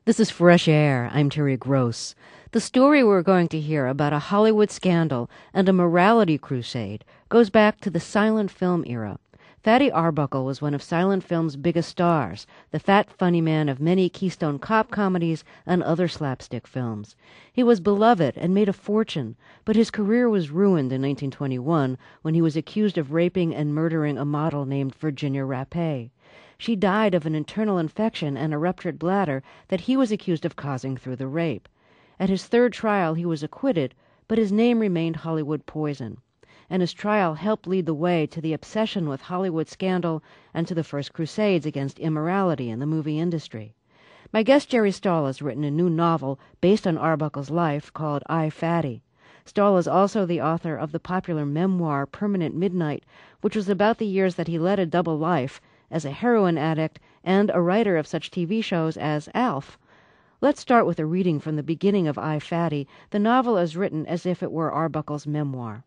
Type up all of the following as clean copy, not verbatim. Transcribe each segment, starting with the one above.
This is Fresh Air. I'm Terry Gross. The story we're going to hear about a Hollywood scandal and a morality crusade goes back to the silent film era. Fatty Arbuckle was one of silent film's biggest stars, the fat, funny man of many Keystone Cop comedies and other slapstick films. He was beloved and made a fortune, but his career was ruined in 1921 when he was accused of raping and murdering a model named Virginia Rappe. She died of an internal infection and a ruptured bladder that he was accused of causing through the rape. At his third trial, he was acquitted, but his name remained Hollywood poison. And his trial helped lead the way to the obsession with Hollywood scandal and to the first crusades against immorality in the movie industry. My guest Jerry Stahl has written a new novel based on Arbuckle's life called I, Fatty. Stahl is also the author of the popular memoir Permanent Midnight, which was about the years that he led a double life as a heroin addict and a writer of such TV shows as Alf. Let's start with a reading from the beginning of I, Fatty. The novel is written as if it were Arbuckle's memoir.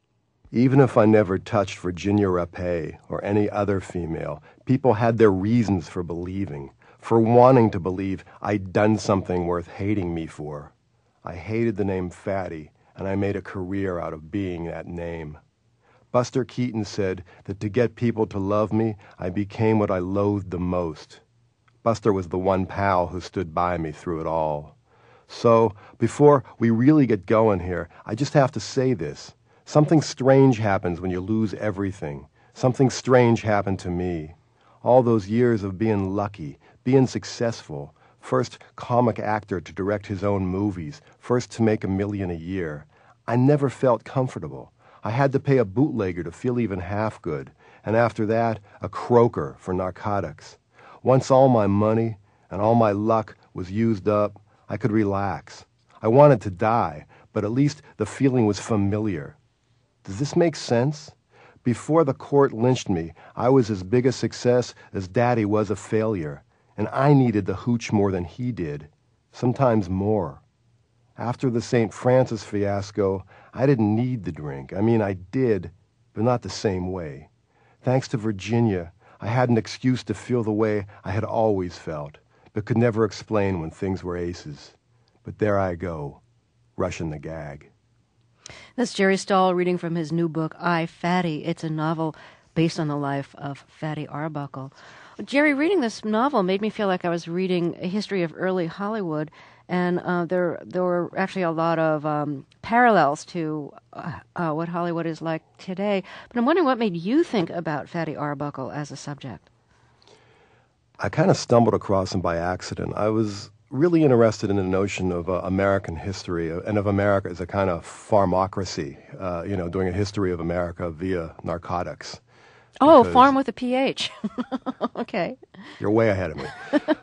Even if I never touched Virginia Rappe or any other female, people had their reasons for believing, for wanting to believe I'd done something worth hating me for. I hated the name Fatty, and I made a career out of being that name. Buster Keaton said that to get people to love me, I became what I loathed the most. Buster was the one pal who stood by me through it all. So, before we really get going here, I just have to say this. Something strange happens when you lose everything. Something strange happened to me. All those years of being lucky, being successful, first comic actor to direct his own movies, first to make $1 million a year. I never felt comfortable. I had to pay a bootlegger to feel even half good, and after that, a croaker for narcotics. Once all my money and all my luck was used up, I could relax. I wanted to die, but at least the feeling was familiar. Does this make sense? Before the court lynched me, I was as big a success as Daddy was a failure, and I needed the hooch more than he did, sometimes more. After the St. Francis fiasco, I didn't need the drink. I mean, I did, but not the same way. Thanks to Virginia, I had an excuse to feel the way I had always felt, but could never explain when things were aces. But there I go, rushing the gag. That's Jerry Stahl reading from his new book, I, Fatty. It's a novel based on the life of Fatty Arbuckle. Jerry, reading this novel made me feel like I was reading a history of early Hollywood, and there were actually a lot of parallels to what Hollywood is like today. But I'm wondering what made you think about Fatty Arbuckle as a subject? I kind of stumbled across him by accident. I was really interested in the notion of American history and of America as a kind of pharmacracy, doing a history of America via narcotics. Oh, farm with a PH. Okay. You're way ahead of me.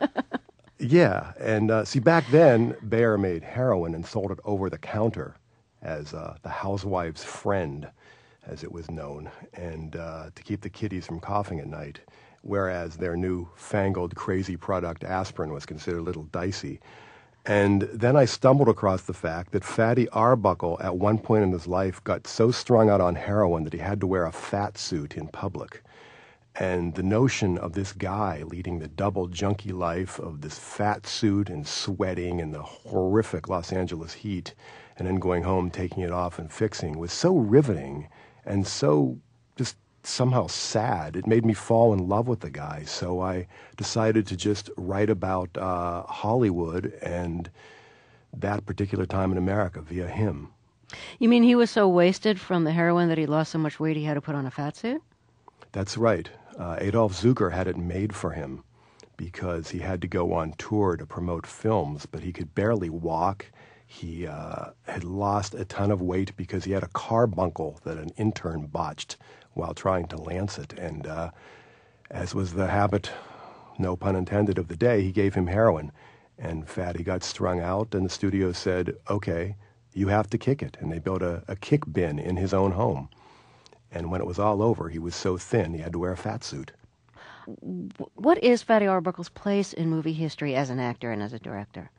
Yeah, and see, back then, Bayer made heroin and sold it over the counter as the housewife's friend, as it was known, and to keep the kiddies from coughing at night, whereas their new fangled crazy product, aspirin, was considered a little dicey. And then I stumbled across the fact that Fatty Arbuckle, at one point in his life, got so strung out on heroin that he had to wear a fat suit in public. And the notion of this guy leading the double junkie life of this fat suit and sweating in the horrific Los Angeles heat and then going home, taking it off and fixing was so riveting and so just somehow sad. It made me fall in love with the guy. So I decided to just write about Hollywood and that particular time in America via him. You mean he was so wasted from the heroin that he lost so much weight he had to put on a fat suit? That's right. Adolf Zucker had it made for him because he had to go on tour to promote films, but he could barely walk. He had lost a ton of weight because he had a carbuncle that an intern botched while trying to lance it. And as was the habit, no pun intended, of the day, he gave him heroin. And Fatty got strung out, and the studio said, okay, you have to kick it. And they built a kick bin in his own home. And when it was all over, he was so thin he had to wear a fat suit. What is Fatty Arbuckle's place in movie history as an actor and as a director?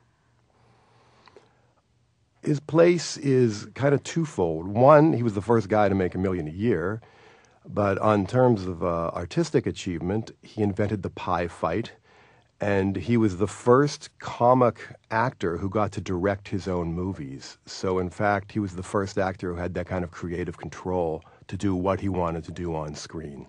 His place is kind of twofold. One, he was the first guy to make $1 million a year. But on terms of artistic achievement, he invented the pie fight And he was the first comic actor who got to direct his own movies. So, in fact, he was the first actor who had that kind of creative control to do what he wanted to do on screen.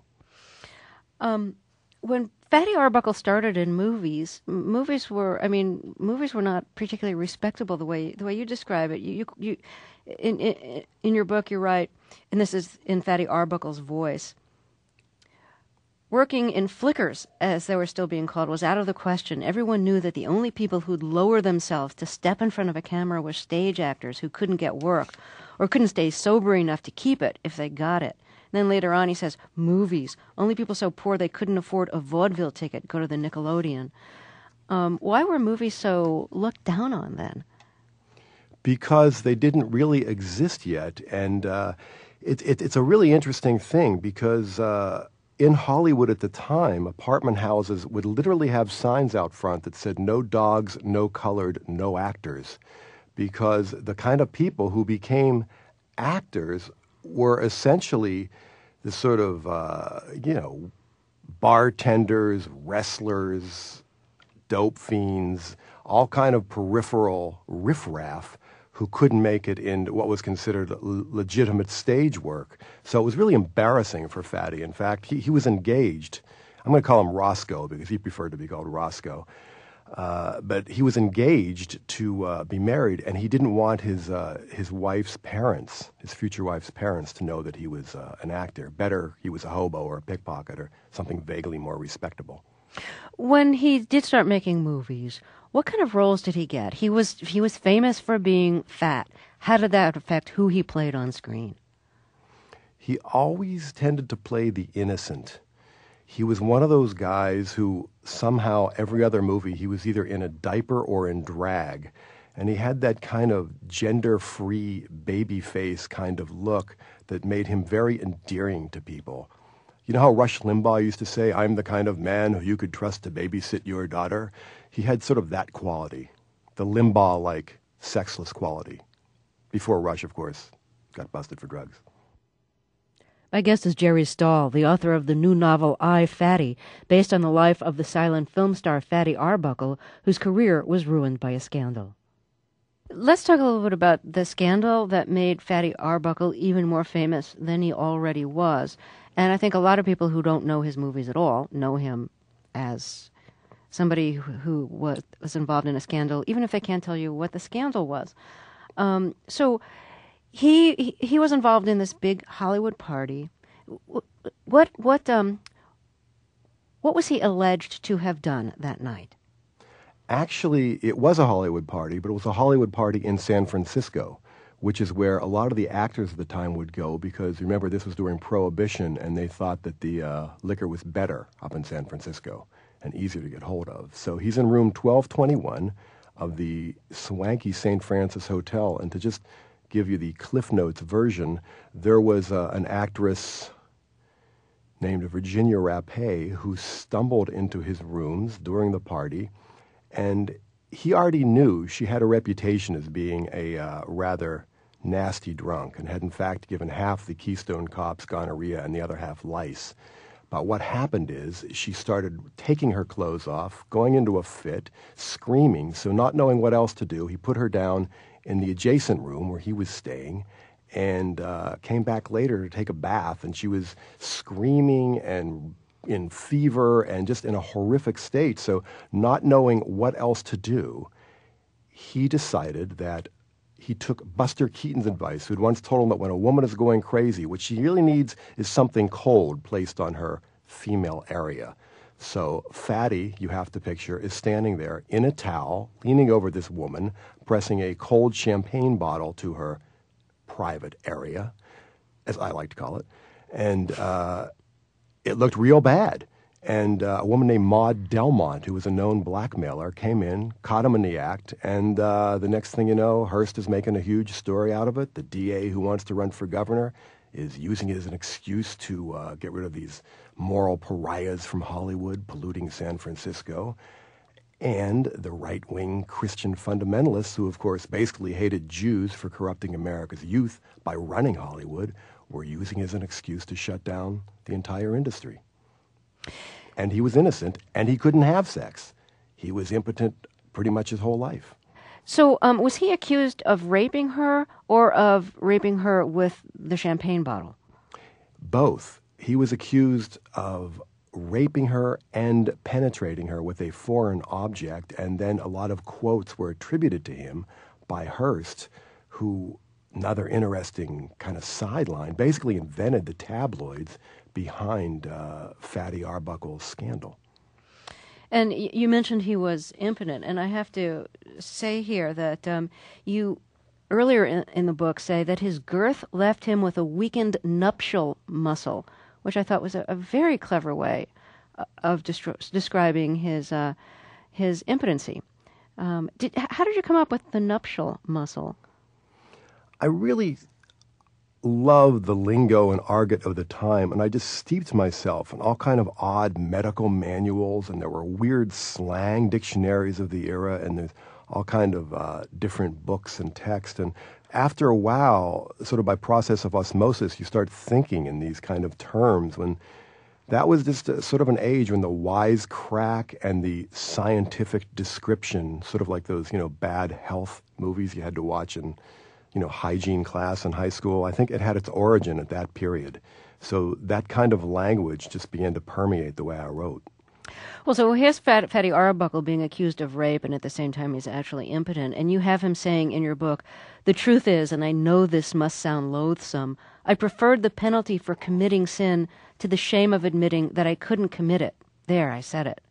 When Fatty Arbuckle started in movies, movies were not particularly respectable the way you describe it. You in your book you write, and this is in Fatty Arbuckle's voice. Working in flickers, as they were still being called, was out of the question. Everyone knew that the only people who'd lower themselves to step in front of a camera were stage actors who couldn't get work or couldn't stay sober enough to keep it if they got it. And then later on he says, movies. Only people so poor they couldn't afford a vaudeville ticket go to the Nickelodeon. Why were movies so looked down on then? Because they didn't really exist yet. And it's a really interesting thing because in Hollywood at the time, apartment houses would literally have signs out front that said, no dogs, no colored, no actors. Because the kind of people who became actors were essentially the sort of, bartenders, wrestlers, dope fiends, all kind of peripheral riffraff who couldn't make it in what was considered legitimate stage work. So it was really embarrassing for Fatty. In fact, he was engaged. I'm going to call him Roscoe because he preferred to be called Roscoe. But he was engaged to be married, and he didn't want his wife's parents, his future wife's parents, to know that he was an actor. Better he was a hobo or a pickpocket or something vaguely more respectable. When he did start making movies, what kind of roles did he get? He was famous for being fat. How did that affect who he played on screen? He always tended to play the innocent. He was one of those guys who somehow every other movie he was either in a diaper or in drag. And he had that kind of gender-free baby face kind of look that made him very endearing to people. You know how Rush Limbaugh used to say, I'm the kind of man who you could trust to babysit your daughter? He had sort of that quality, the Limbaugh-like sexless quality. Before Rush, of course, got busted for drugs. My guest is Jerry Stahl, the author of the new novel I, Fatty, based on the life of the silent film star Fatty Arbuckle, whose career was ruined by a scandal. Let's talk a little bit about the scandal that made Fatty Arbuckle even more famous than he already was. And I think a lot of people who don't know his movies at all know him as somebody who was involved in a scandal, even if they can't tell you what the scandal was. So he was involved in this big Hollywood party. What was he alleged to have done that night? Actually, it was a Hollywood party, but it was a Hollywood party in San Francisco, which is where a lot of the actors at the time would go because, remember, this was during Prohibition, and they thought that the liquor was better up in San Francisco and easier to get hold of. So he's in room 1221 of the swanky St. Francis Hotel, and to just give you the Cliff Notes version, there was an actress named Virginia Rappe who stumbled into his rooms during the party, and he already knew she had a reputation as being a rather nasty drunk and had in fact given half the Keystone Cops gonorrhea and the other half lice. But what happened is she started taking her clothes off, going into a fit, screaming, so not knowing what else to do, he put her down in the adjacent room where he was staying and came back later to take a bath, and she was screaming and in fever and just in a horrific state. So not knowing what else to do, he decided that he took Buster Keaton's advice, who'd once told him that when a woman is going crazy, what she really needs is something cold placed on her female area. So Fatty, you have to picture, is standing there in a towel, leaning over this woman, pressing a cold champagne bottle to her private area, as I like to call it. And it looked real bad. And a woman named Maud Delmont, who was a known blackmailer, came in, caught him in the act, and the next thing you know, Hearst is making a huge story out of it. The DA who wants to run for governor is using it as an excuse to get rid of these moral pariahs from Hollywood polluting San Francisco. And the right-wing Christian fundamentalists, who of course basically hated Jews for corrupting America's youth by running Hollywood, were using it as an excuse to shut down the entire industry. And he was innocent, and he couldn't have sex. he was impotent pretty much his whole life. So was he accused of raping her or of raping her with the champagne bottle? Both. He was accused of raping her and penetrating her with a foreign object, and then a lot of quotes were attributed to him by Hearst, who, another interesting kind of sideline, basically invented the tabloids behind Fatty Arbuckle's scandal. And you mentioned he was impotent, and I have to say here that you earlier in the book say that his girth left him with a weakened nuptial muscle, which I thought was a very clever way of describing his impotency. How did you come up with the nuptial muscle? I really loved the lingo and argot of the time, and I just steeped myself in all kind of odd medical manuals, and there were weird slang dictionaries of the era, and there's all kind of different books and text. And after a while, sort of by process of osmosis, you start thinking in these kind of terms. When that was just sort of an age when the wisecrack and the scientific description, sort of like those, bad health movies you had to watch in hygiene class in high school. I think it had its origin at that period. So that kind of language just began to permeate the way I wrote. Well, so here's Fatty Arbuckle being accused of rape, and at the same time he's actually impotent. And you have him saying in your book, "The truth is, and I know this must sound loathsome, I preferred the penalty for committing sin to the shame of admitting that I couldn't commit it. There, I said it."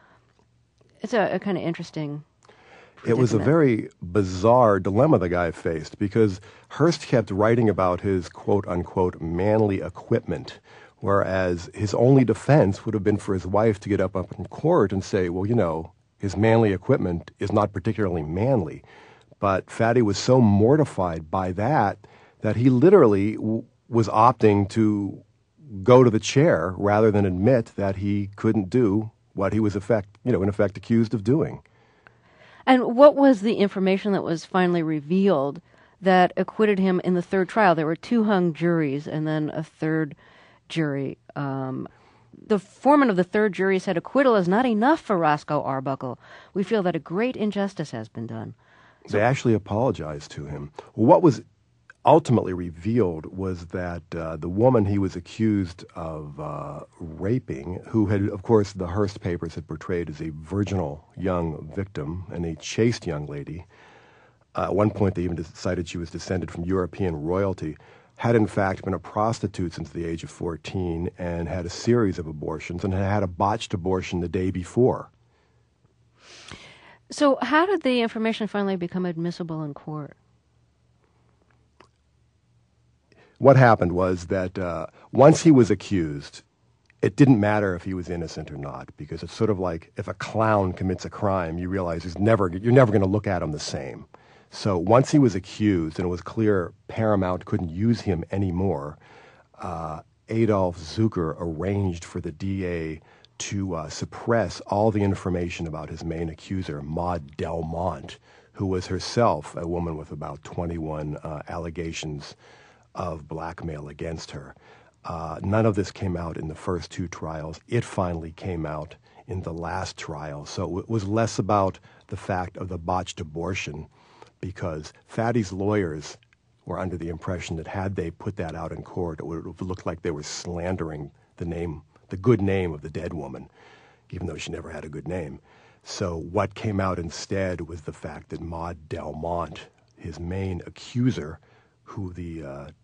It's a kind of interesting It was a very bizarre dilemma the guy faced, because Hearst kept writing about his quote-unquote manly equipment, whereas his only defense would have been for his wife to get up in court and say, well, his manly equipment is not particularly manly. But Fatty was so mortified by that he literally was opting to go to the chair rather than admit that he couldn't do what he was in effect accused of doing. And what was the information that was finally revealed that acquitted him in the third trial? There were 2 hung juries and then a third jury. The foreman of the third jury said acquittal is not enough for Roscoe Arbuckle. We feel that a great injustice has been done. They actually apologized to him. What was ultimately revealed was that the woman he was accused of raping, who had, of course, the Hearst papers had portrayed as a virginal young victim and a chaste young lady. At one point, they even decided she was descended from European royalty, had in fact been a prostitute since the age of 14 and had a series of abortions and had had a botched abortion the day before. So how did the information finally become admissible in court? What happened was that once he was accused, it didn't matter if he was innocent or not, because it's sort of like if a clown commits a crime, you realize you're never going to look at him the same. So once he was accused and it was clear Paramount couldn't use him anymore, Adolf Zucker arranged for the DA to suppress all the information about his main accuser, Maud Delmont, who was herself a woman with about 21 allegations of blackmail against her. None of this came out in the first 2 trials. It finally came out in the last trial. So it was less about the fact of the botched abortion, because Fatty's lawyers were under the impression that had they put that out in court, it would have looked like they were slandering the good name of the dead woman, even though she never had a good name. So what came out instead was the fact that Maud Delmont, his main accuser, who the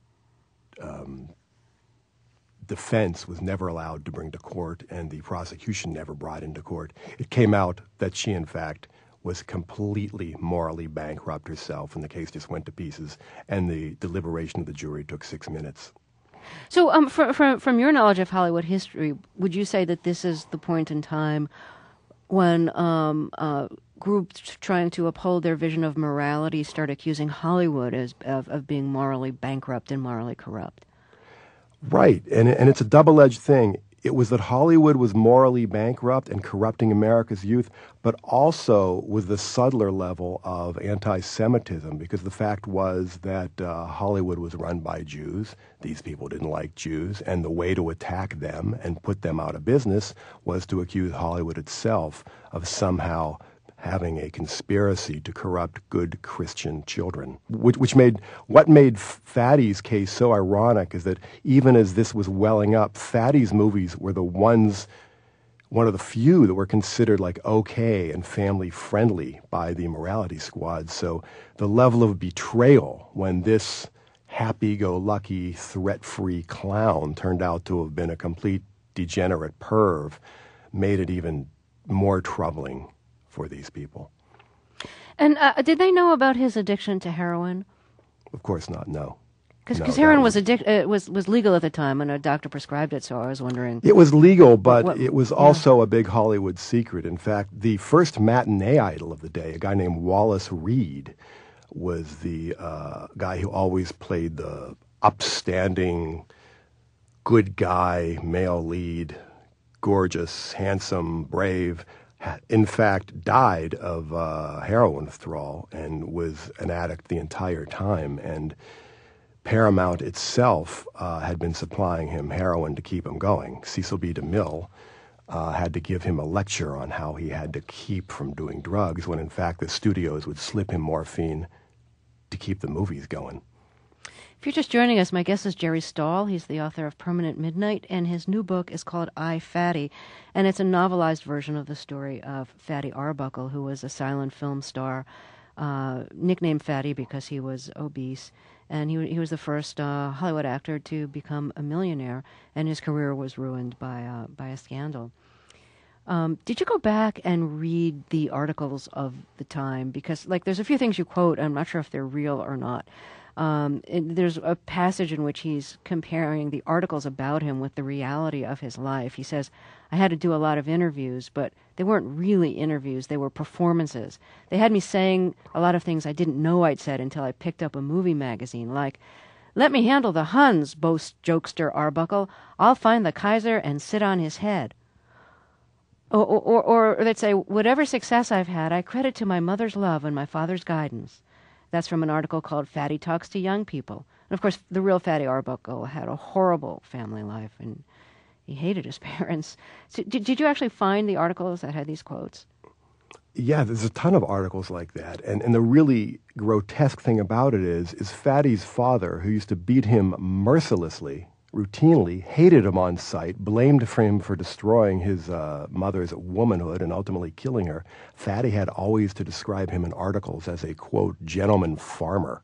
defense was never allowed to bring to court and the prosecution never brought into court, it came out that she, in fact, was completely morally bankrupt herself, and the case just went to pieces, and the deliberation of the jury took 6 minutes. So from your knowledge of Hollywood history, would you say that this is the point in time when groups trying to uphold their vision of morality start accusing Hollywood of being morally bankrupt and morally corrupt? Right, and it's a double-edged thing. it was that Hollywood was morally bankrupt and corrupting America's youth, but also with the subtler level of anti-Semitism, because the fact was that Hollywood was run by Jews. These people didn't like Jews, and the way to attack them and put them out of business was to accuse Hollywood itself of somehow having a conspiracy to corrupt good Christian children. What made Fatty's case so ironic is that even as this was welling up, Fatty's movies were one of the few that were considered like okay and family friendly by the Morality Squad. So the level of betrayal when this happy-go-lucky, threat-free clown turned out to have been a complete degenerate perv made it even more troubling for these people. And did they know about his addiction to heroin? Of course not, no. Because heroin was legal at the time, and a doctor prescribed it, so I was wondering. It was legal, but it was also a big Hollywood secret. In fact, the first matinee idol of the day, a guy named Wallace Reed, was the guy who always played the upstanding, good guy, male lead, gorgeous, handsome, brave. In fact, died of heroin withdrawal and was an addict the entire time. And Paramount itself had been supplying him heroin to keep him going. Cecil B. DeMille had to give him a lecture on how he had to keep from doing drugs when, in fact, the studios would slip him morphine to keep the movies going. If you're just joining us, my guest is Jerry Stahl. He's the author of Permanent Midnight, and his new book is called I, Fatty, and it's a novelized version of the story of Fatty Arbuckle, who was a silent film star, nicknamed Fatty because he was obese, and he was the first Hollywood actor to become a millionaire, and his career was ruined by a scandal. Did you go back and read the articles of the time? Because, there's a few things you quote, I'm not sure if they're real or not. There's a passage in which he's comparing the articles about him with the reality of his life. He says, I had to do a lot of interviews, but they weren't really interviews. They were performances. They had me saying a lot of things I didn't know I'd said until I picked up a movie magazine, like, let me handle the Huns, boasts jokester Arbuckle. I'll find the Kaiser and sit on his head. Or they'd say, whatever success I've had, I credit to my mother's love and my father's guidance. That's from an article called Fatty Talks to Young People. And, of course, the real Fatty Arbuckle had a horrible family life, and he hated his parents. So did you actually find the articles that had these quotes? Yeah, there's a ton of articles like that. And the really grotesque thing about it is Fatty's father, who used to beat him mercilessly, routinely, hated him on sight, blamed him for destroying his mother's womanhood and ultimately killing her. Fatty had always to describe him in articles as a, quote, gentleman farmer.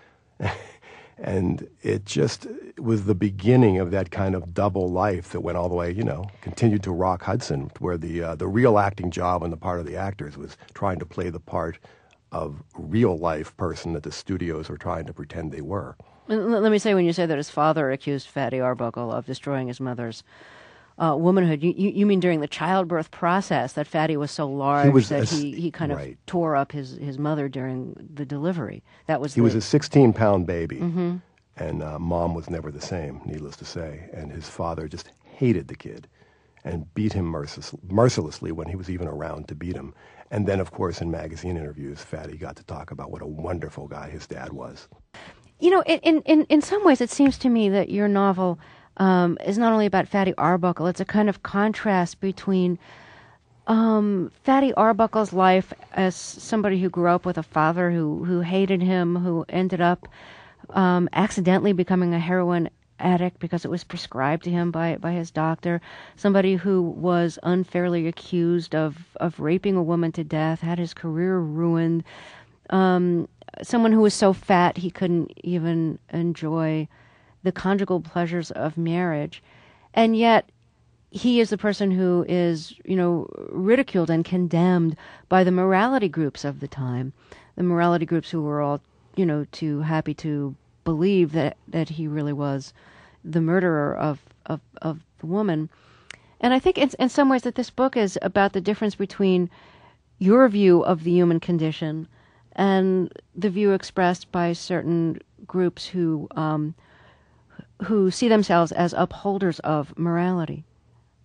And it just was the beginning of that kind of double life that went all the way, continued to Rock Hudson, where the real acting job on the part of the actors was trying to play the part of real-life person that the studios were trying to pretend they were. Let me say, when you say that his father accused Fatty Arbuckle of destroying his mother's womanhood, you mean during the childbirth process that Fatty was so large that he kind of tore up his mother during the delivery. He was a 16-pound baby, mm-hmm. and Mom was never the same, needless to say, and his father just hated the kid and beat him mercilessly when he was even around to beat him. And then, of course, in magazine interviews, Fatty got to talk about what a wonderful guy his dad was. In some ways, it seems to me that your novel is not only about Fatty Arbuckle, it's a kind of contrast between Fatty Arbuckle's life as somebody who grew up with a father who hated him, who ended up accidentally becoming a heroin addict because it was prescribed to him by his doctor, somebody who was unfairly accused of raping a woman to death, had his career ruined, someone who was so fat he couldn't even enjoy the conjugal pleasures of marriage. And yet he is the person who is, ridiculed and condemned by the morality groups of the time, the morality groups who were all, too happy to believe that he really was the murderer of the woman. And I think in some ways that this book is about the difference between your view of the human condition and the view expressed by certain groups who see themselves as upholders of morality.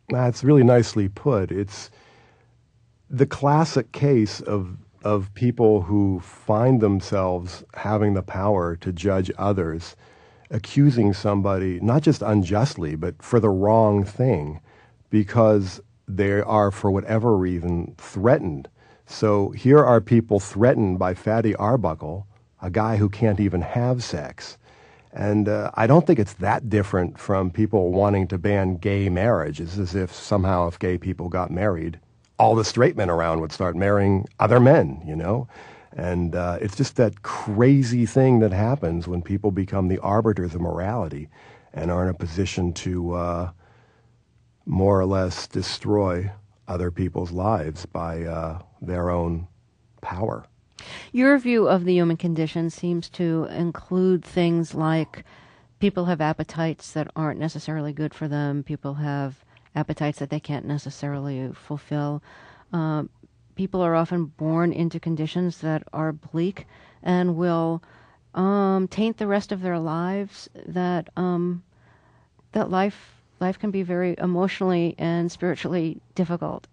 That's really nicely put. It's the classic case of people who find themselves having the power to judge others, accusing somebody not just unjustly, but for the wrong thing, because they are, for whatever reason, threatened. So here are people threatened by Fatty Arbuckle, a guy who can't even have sex. And I don't think it's that different from people wanting to ban gay marriage. It's as if somehow if gay people got married, all the straight men around would start marrying other men, you know? And it's just that crazy thing that happens when people become the arbiters of morality and are in a position to more or less destroy other people's lives by their own power. Your view of the human condition seems to include things like people have appetites that aren't necessarily good for them. People have appetites that they can't necessarily fulfill. People are often born into conditions that are bleak and will taint the rest of their lives. That life can be very emotionally and spiritually difficult.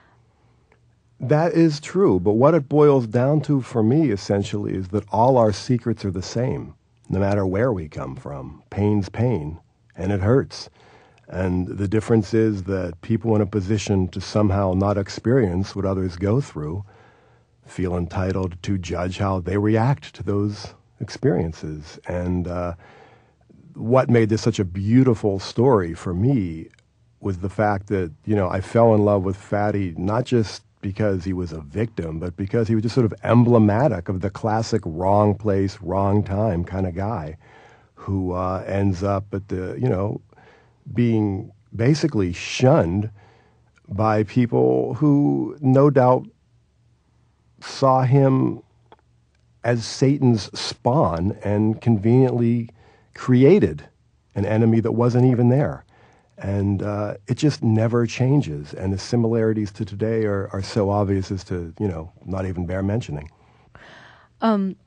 That is true, but what it boils down to for me, essentially, is that all our secrets are the same, no matter where we come from. Pain's pain, and it hurts. And the difference is that people in a position to somehow not experience what others go through feel entitled to judge how they react to those experiences. And what made this such a beautiful story for me was the fact that, you know, I fell in love with Fatty not just because he was a victim, but because he was just sort of emblematic of the classic wrong place, wrong time kind of guy who ends up at the, you know, being basically shunned by people who no doubt saw him as Satan's spawn and conveniently created an enemy that wasn't even there. And it just never changes. And the similarities to today are so obvious as to, you know, not even bear mentioning. In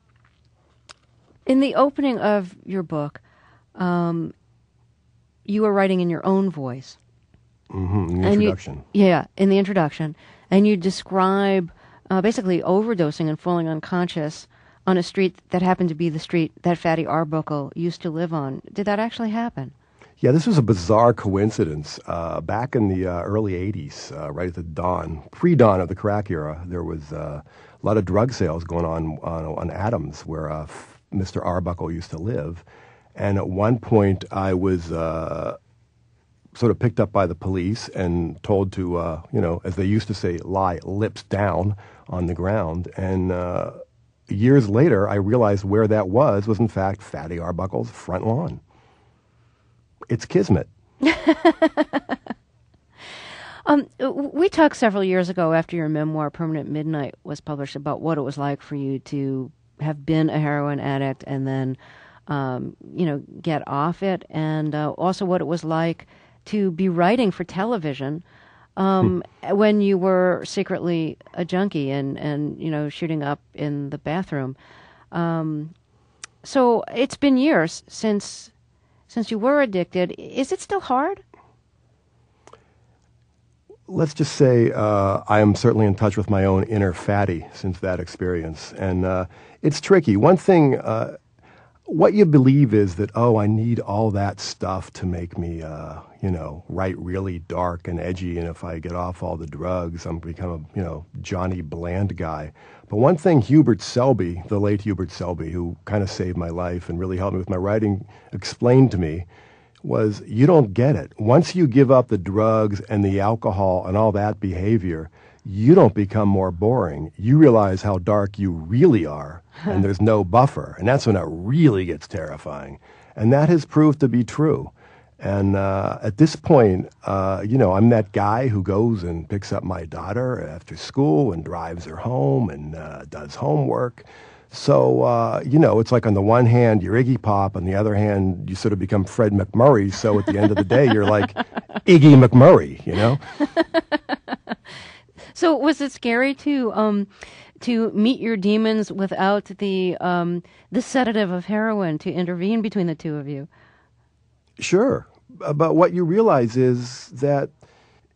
the opening of your book, you were writing in your own voice. Mm-hmm, in the introduction. In the introduction. And you describe basically overdosing and falling unconscious on a street that happened to be the street that Fatty Arbuckle used to live on. Did that actually happen? Yeah, this was a bizarre coincidence. Back in the early 80s, right at the dawn, pre-dawn of the crack era, there was a lot of drug sales going on Adams, where Mr. Arbuckle used to live. And at one point, I was sort of picked up by the police and told to, you know, as they used to say, lie lips down on the ground. And years later, I realized where that was in fact Fatty Arbuckle's front lawn. It's kismet. We talked several years ago after your memoir, Permanent Midnight, was published about what it was like for you to have been a heroin addict and then, you know, get off it, and also what it was like to be writing for television when you were secretly a junkie and you know, shooting up in the bathroom. So it's been years since you were addicted. Is it still hard? Let's just say I am certainly in touch with my own inner Fatty since that experience. And it's tricky. One thing, what you believe is that, oh, I need all that stuff to make me, you know, write really dark and edgy. And if I get off all the drugs, I'm become a, you know, Johnny Bland guy. But one thing Hubert Selby, the late Hubert Selby, who kind of saved my life and really helped me with my writing, explained to me was, you don't get it. Once you give up the drugs and the alcohol and all that behavior, you don't become more boring. You realize how dark you really are, and there's no buffer. And that's when it really gets terrifying. And that has proved to be true. And at this point, you know, I'm that guy who goes and picks up my daughter after school and drives her home and does homework. So, you know, it's like on the one hand, you're Iggy Pop. On the other hand, you sort of become Fred McMurray. So at the end of the day, you're like Iggy McMurray, you know? So was it scary to meet your demons without the sedative of heroin to intervene between the two of you? Sure. But what you realize is that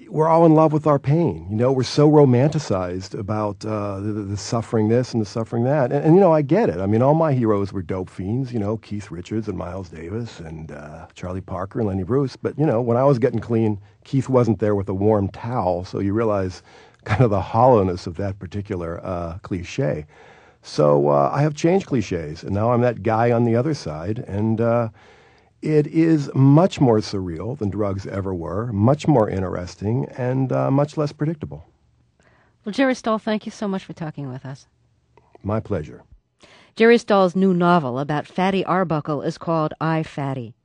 we're all in love with our pain. We're so romanticized about the suffering this and the suffering that. And I get it. I mean, all my heroes were dope fiends, Keith Richards and Miles Davis and Charlie Parker and Lenny Bruce. But, when I was getting clean, Keith wasn't there with a warm towel, so you realize kind of the hollowness of that particular cliche. So I have changed cliches, and now I'm that guy on the other side, and it is much more surreal than drugs ever were, much more interesting, and much less predictable. Well, Jerry Stahl, thank you so much for talking with us. My pleasure. Jerry Stahl's new novel about Fatty Arbuckle is called I, Fatty.